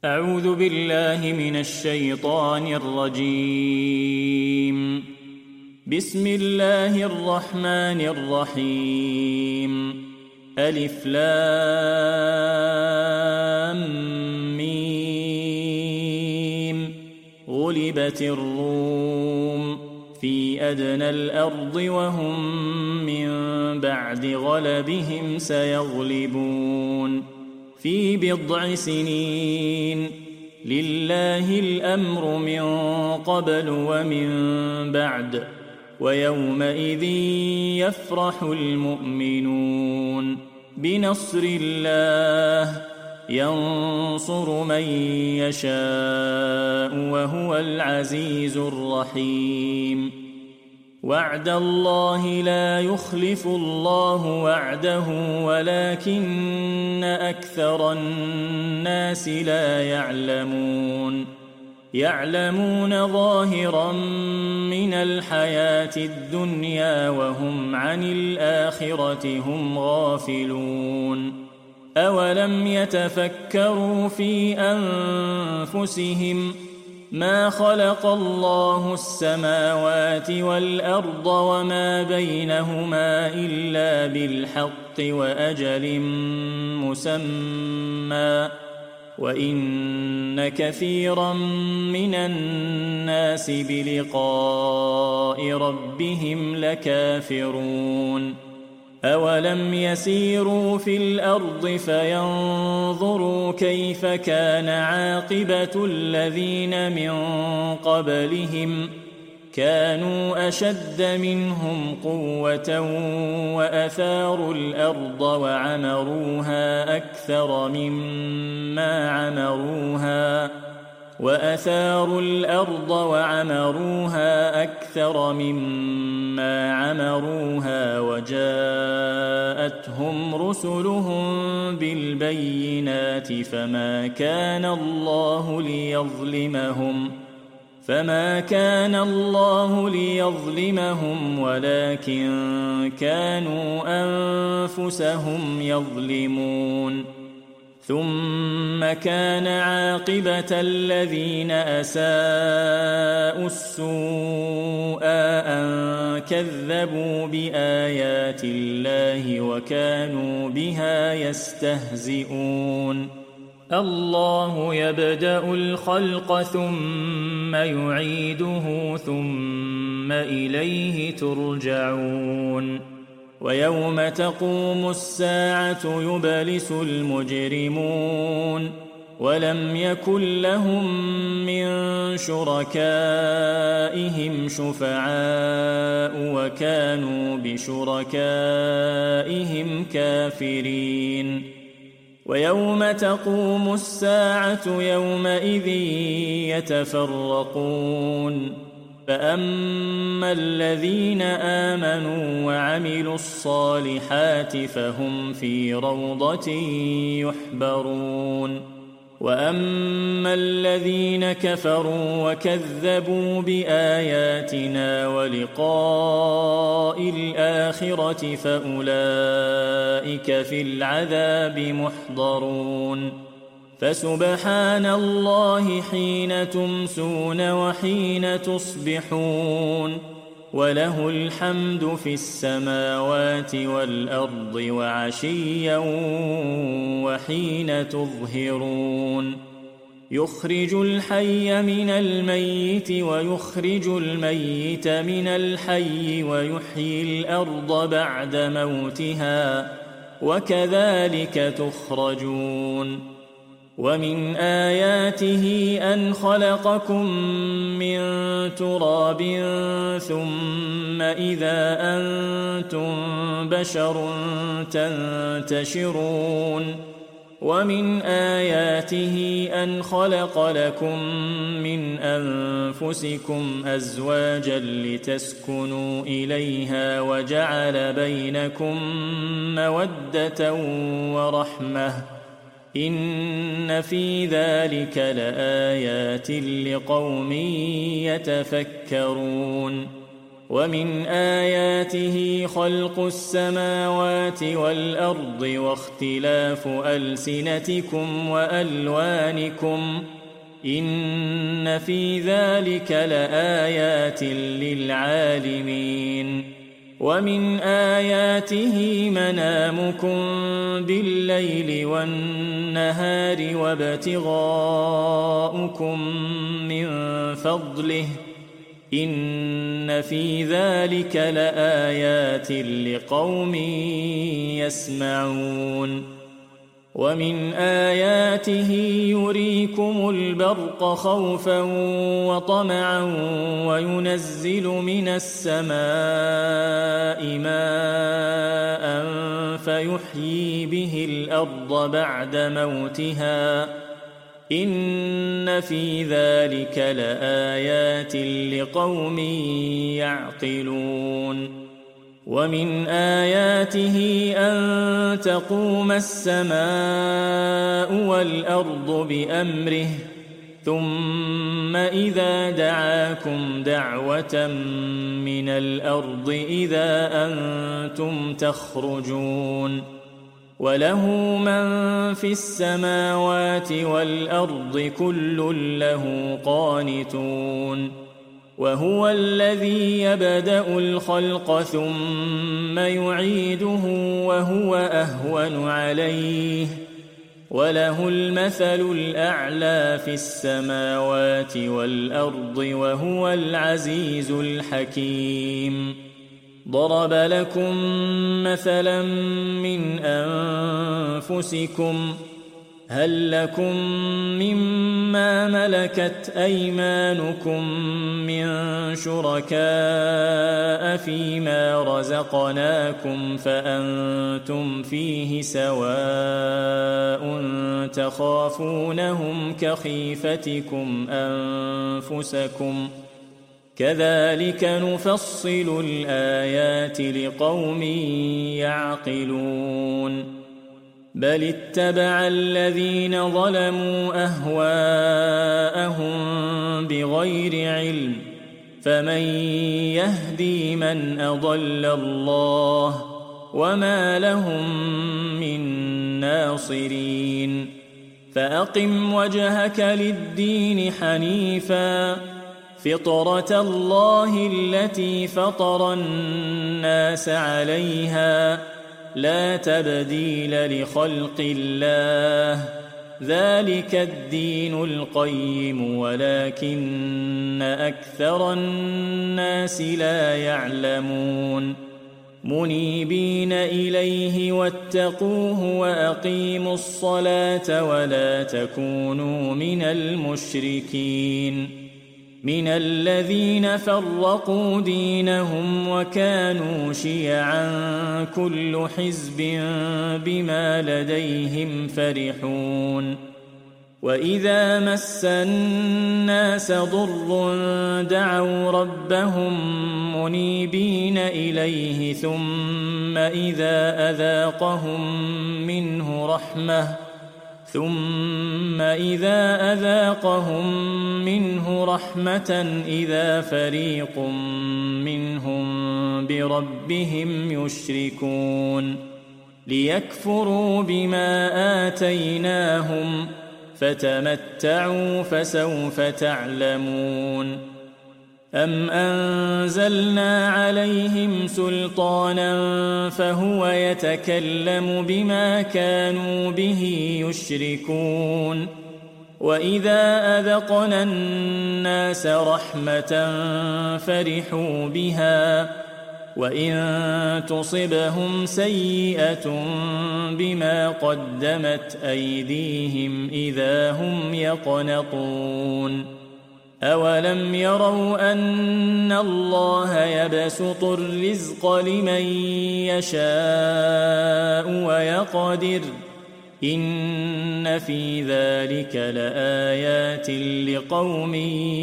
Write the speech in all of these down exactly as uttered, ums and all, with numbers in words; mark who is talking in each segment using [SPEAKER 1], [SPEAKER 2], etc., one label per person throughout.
[SPEAKER 1] أعوذ بالله من الشيطان الرجيم. بسم الله الرحمن الرحيم. ألف لام ميم. غلبت الروم في أدنى الأرض وهم من بعد غلبهم سيغلبون في بضع سنين. لله الأمر من قبل ومن بعد ويومئذ يفرح المؤمنون بنصر الله ينصر من يشاء وهو العزيز الرحيم. وعد الله لا يخلف الله وعده ولكن أكثر الناس لا يعلمون. يعلمون ظاهرا من الحياة الدنيا وهم عن الآخرة هم غافلون. أولم يتفكروا في أنفسهم ما خلق الله السماوات والأرض وما بينهما إلا بالحق وأجل مسمى وإن كثيرا من الناس بلقاء ربهم لكافرون. أولم يسيروا في الأرض فينظروا كيف كان عاقبة الذين من قبلهم كانوا أشد منهم قوة وأثاروا الأرض وعمروها أكثر مما عمروها وأثاروا الأرض وعمروها أكثر مما عمروها وجاءتهم رسلهم بالبينات فما كان الله ليظلمهم فما كان الله ليظلمهم ولكن كانوا أنفسهم يظلمون. ثم كان عاقبة الذين أساءوا السوء أن كذبوا بآيات الله وكانوا بها يستهزئون. الله يبدأ الخلق ثم يعيده ثم إليه ترجعون. ويوم تقوم الساعة يبلس المجرمون ولم يكن لهم من شركائهم شفعاء وكانوا بشركائهم كافرين. ويوم تقوم الساعة يومئذ يتفرقون فأما الذين آمنوا وعملوا الصالحات فهم في روضة يحبرون. وأما الذين كفروا وكذبوا بآياتنا ولقاء الآخرة فأولئك في العذاب محضرون. فسبحان الله حين تمسون وحين تصبحون وله الحمد في السماوات والأرض وعشيا وحين تظهرون. يخرج الحي من الميت ويخرج الميت من الحي ويحيي الأرض بعد موتها وكذلك تخرجون. ومن آياته أن خلقكم من تراب ثم إذا أنتم بشر تنتشرون. ومن آياته أن خلق لكم من أنفسكم أزواجا لتسكنوا إليها وجعل بينكم مودة ورحمة إن في ذلك لآيات لقوم يتفكرون. ومن آياته خلق السماوات والأرض واختلاف ألسنتكم وألوانكم إن في ذلك لآيات للعالمين ومن آياته منامكم بالليل والنهار وابتغاؤكم من فضله إن في ذلك لآيات لقوم يسمعون ومن آياته يريكم البرق خوفا وطمعا وينزل من السماء ماء فيحيي به الأرض بعد موتها إن في ذلك لآيات لقوم يعقلون ومن آياته أن تقوم السماء والأرض بأمره ثم إذا دعاكم دعوة من الأرض إذا أنتم تخرجون وله من في السماوات والأرض كل له قانتون وهو الذي يبدأ الخلق ثم يعيده وهو أهون عليه وله المثل الأعلى في السماوات والأرض وهو العزيز الحكيم ضرب لكم مثلا من أنفسكم هل لكم مما ملكت أيمانكم من شركاء فيما رزقناكم فأنتم فيه سواء تخافونهم كخيفتكم أنفسكم كذلك نفصل الآيات لقوم يعقلون بل اتبع الذين ظلموا أهواءهم بغير علم فمن يهدي من أضل الله وما لهم من ناصرين فأقم وجهك للدين حنيفا فطرة الله التي فطر الناس عليها لا تبديل لخلق الله ذلك الدين القيم ولكن أكثر الناس لا يعلمون منيبين إليه واتقوه وأقيموا الصلاة ولا تكونوا من المشركين من الذين فرقوا دينهم وكانوا شيعا كل حزب بما لديهم فرحون وإذا مس الناس ضر دعوا ربهم منيبين إليه ثم إذا أذاقهم منه رحمة ثم إذا أذاقهم منه رحمة إذا فريق منهم بربهم يشركون ليكفروا بما آتيناهم فتمتعوا فسوف تعلمون أم أنزلنا عليهم سلطانا فهو يتكلم بما كانوا به يشركون وإذا أذقنا الناس رحمة فرحوا بها وإن تصبهم سيئة بما قدمت أيديهم إذا هم يقنطون أولم يروا أن الله يبسط الرزق لمن يشاء ويقدر إن في ذلك لآيات لقوم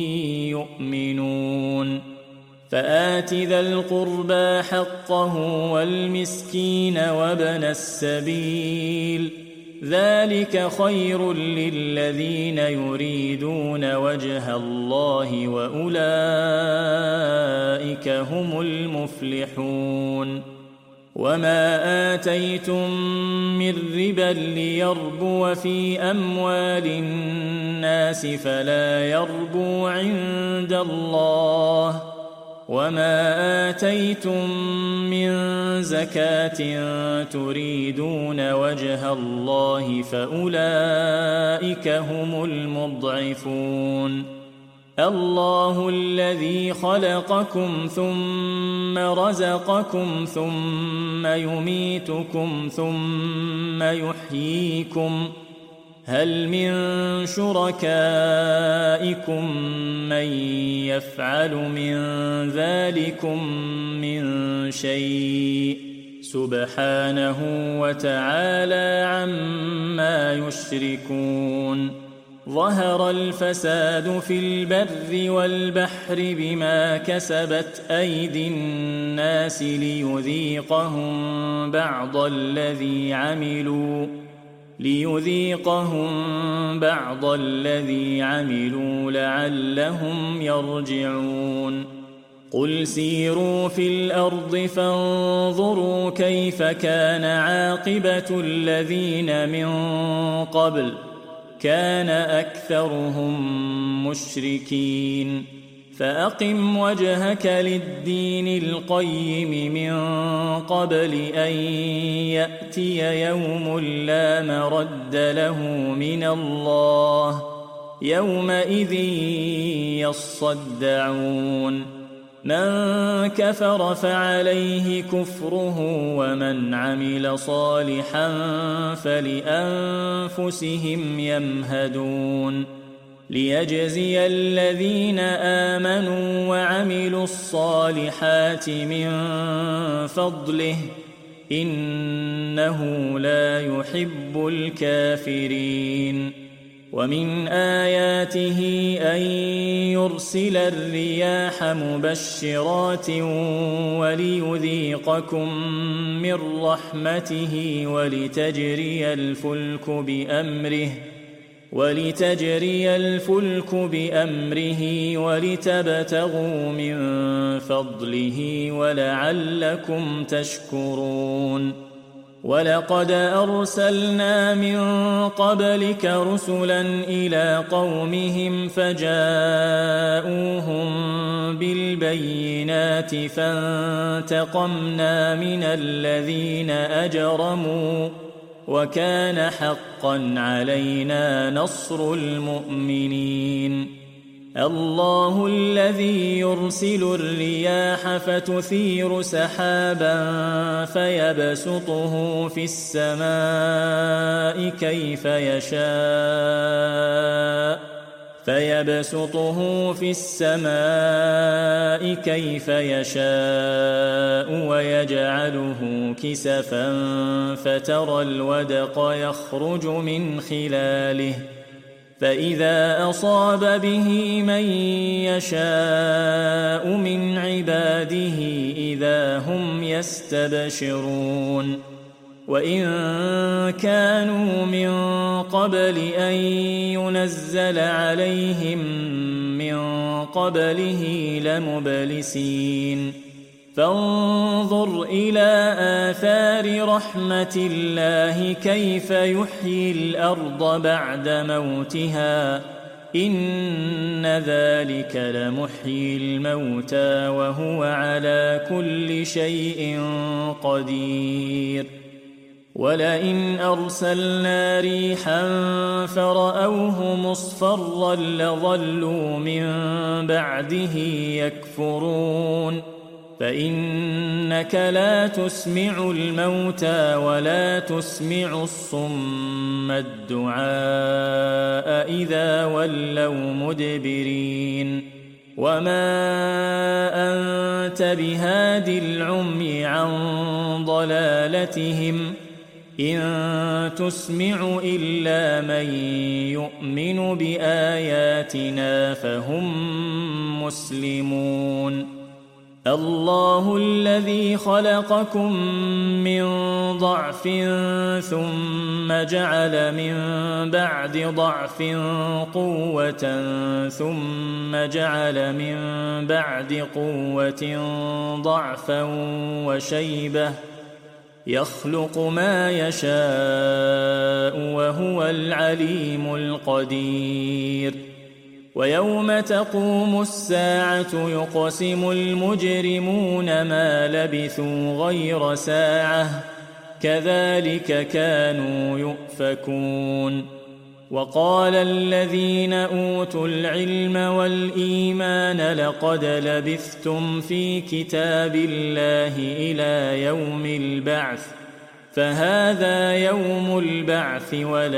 [SPEAKER 1] يؤمنون فآت ذا القربى حقه والمسكين وابن السبيل ذلك خير للذين يريدون وجه الله وأولئك هم المفلحون وما آتيتم من ربا ليربو في أموال الناس فلا يربو عند الله وما آتيتم من زكاة تريدون وجه الله فأولئك هم المضعفون الله الذي خلقكم ثم رزقكم ثم يميتكم ثم يحييكم هل من شركائكم من يفعل من ذلكم من شيء سبحانه وتعالى عما يشركون ظهر الفساد في البر والبحر بما كسبت أيدي الناس ليذيقهم بعض الذي عملوا ليذيقهم بعض الذي عملوا لعلهم يرجعون قل سيروا في الأرض فانظروا كيف كان عاقبة الذين من قبل كان أكثرهم مشركين فأقم وجهك للدين القيم من قبل أن يأتي يوم لا مرد له من الله يومئذ يصدعون من كفر فعليه كفره ومن عمل صالحا فلأنفسهم يمهدون ليجزي الذين آمنوا وعملوا الصالحات من فضله إنه لا يحب الكافرين ومن آياته أن يرسل الرياح مبشرات وليذيقكم من رحمته ولتجري الفلك بأمره ولتجري الفلك بأمره ولتبتغوا من فضله ولعلكم تشكرون ولقد أرسلنا من قبلك رسلا إلى قومهم فجاءوهم بالبينات فانتقمنا من الذين أجرموا وكان حقا علينا نصر المؤمنين الله الذي يرسل الرياح فتثير سحابا فيبسطه في السماء كيف يشاء فيبسطه في السماء كيف يشاء ويجعله كسفا فترى الودق يخرج من خلاله فإذا أصاب به من يشاء من عباده إذا هم يستبشرون وإن كانوا من قبل أن ينزل عليهم من قبله لمبلسين فانظر إلى آثار رحمة الله كيف يحيي الأرض بعد موتها إن ذلك لمحيي الموتى وهو على كل شيء قدير ولئن أرسلنا ريحا فرأوه مصفرا لظلوا من بعده يكفرون فإنك لا تسمع الموتى ولا تسمع الصم الدعاء إذا ولوا مدبرين وما أنت بهاد العمي عن ضلالتهم إن تسمع إلا من يؤمن بآياتنا فهم مسلمون الله الذي خلقكم من ضعف ثم جعل من بعد ضعف قوة ثم جعل من بعد قوة ضعفا وشيبة يخلق ما يشاء وهو العليم القدير ويوم تقوم الساعة يقسم المجرمون ما لبثوا غير ساعة كذلك كانوا يؤفكون وقال الذين أوتوا العلم والإيمان لقد لبثتم في كتاب الله إلى يوم البعث فهذا يوم البعث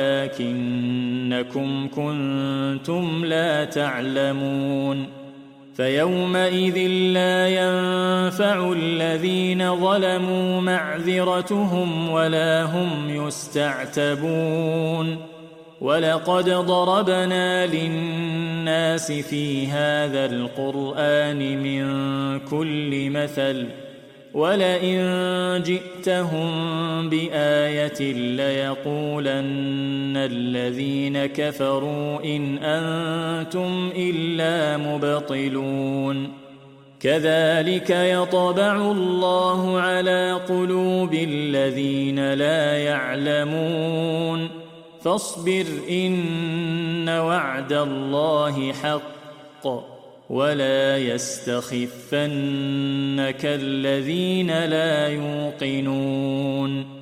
[SPEAKER 1] ولكنكم كنتم لا تعلمون فيومئذ لا ينفع الذين ظلموا معذرتهم ولا هم يستعتبون ولقد ضربنا للناس في هذا القرآن من كل مثل ولئن جئتهم بآية ليقولن الذين كفروا إن أنتم إلا مبطلون كذلك يطبع الله على قلوب الذين لا يعلمون فاصبر إن وعد الله حق ولا يستخفنك الذين لا يوقنون